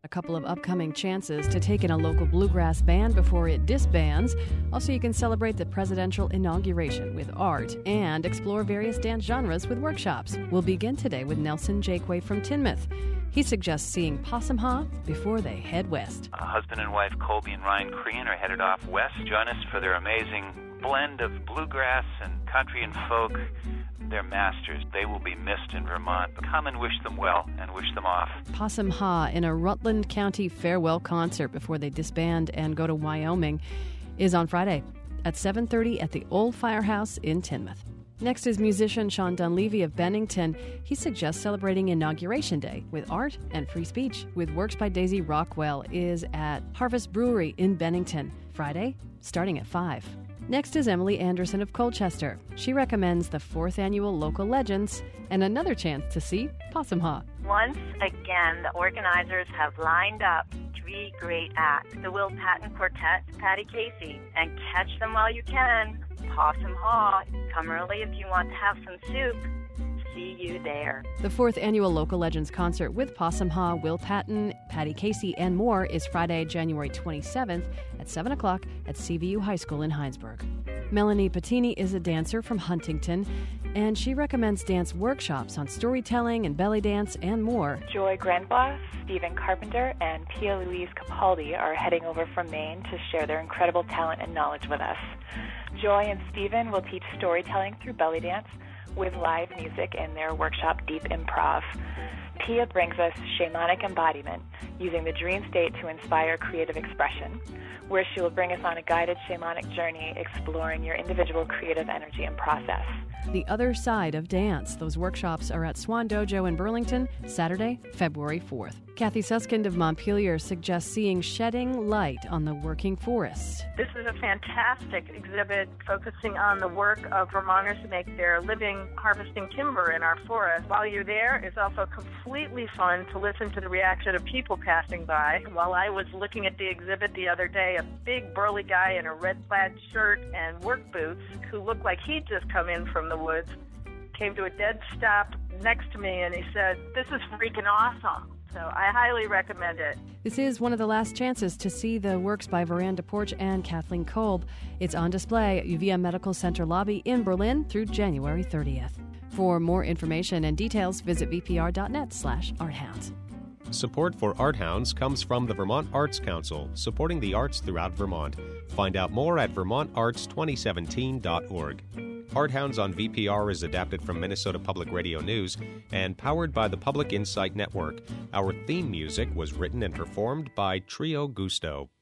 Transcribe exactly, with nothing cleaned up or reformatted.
couple of upcoming chances to take in a local bluegrass band before it disbands. Also, you can celebrate the presidential inauguration with art and explore various dance genres with workshops. We'll begin today with Nelson Jakeway from Tinmouth. He suggests seeing Possum Ha before they head west. Uh, husband and wife Colby and Ryan Crean are headed off west. Join us for their amazing blend of bluegrass and country and folk. They're masters. They will be missed in Vermont. Come and wish them well and wish them off. Possum Ha in a Rutland County farewell concert before they disband and go to Wyoming is on Friday at seven thirty at the Old Firehouse in Tinmouth. Next is musician Sean Dunleavy of Bennington. He suggests celebrating Inauguration Day with art and free speech with Works by Daisy Rockwell is at Harvest Brewery in Bennington, Friday, starting at five. Next is Emily Anderson of Colchester. She recommends the fourth annual Local Legends and another chance to see Possum Ha. Once again, the organizers have lined up three great acts. The Will Patton Quartet, Patty Casey, and catch them while you can. Possum Ha. Come early if you want to have some soup. See you there. The fourth annual Local Legends concert with Possum Ha, Will Patton, Patty Casey, and more is Friday, January twenty-seventh at seven o'clock at C V U High School in Heinsberg. Melanie Patini is a dancer from Huntington, and she recommends dance workshops on storytelling and belly dance and more. Joy Grandblass, Stephen Carpenter, and Pia Louise Capaldi are heading over from Maine to share their incredible talent and knowledge with us. Joy and Stephen will teach storytelling through belly dance with live music in their workshop Deep Improv. Pia brings us shamanic embodiment, using the dream state to inspire creative expression, where she will bring us on a guided shamanic journey exploring your individual creative energy and process. The Other Side of Dance. Those workshops are at Swan Dojo in Burlington, Saturday, February fourth. Kathy Suskind of Montpelier suggests seeing Shedding Light on the Working Forest. This is a fantastic exhibit focusing on the work of Vermonters who make their living harvesting timber in our forest. While you're there, it's also completely fun to listen to the reaction of people passing by. While I was looking at the exhibit the other day, a big burly guy in a red plaid shirt and work boots who looked like he'd just come in from the woods came to a dead stop next to me and he said, "This is freaking awesome." So I highly recommend it. This is one of the last chances to see the works by Veranda Porch and Kathleen Kolb. It's on display at U V M Medical Center lobby in Berlin through January thirtieth. For more information and details, visit vpr.net slash arthounds. Support for Art Hounds comes from the Vermont Arts Council, supporting the arts throughout Vermont. Find out more at vermont arts twenty seventeen dot org. Art Hounds on V P R is adapted from Minnesota Public Radio News and powered by the Public Insight Network. Our theme music was written and performed by Trio Gusto.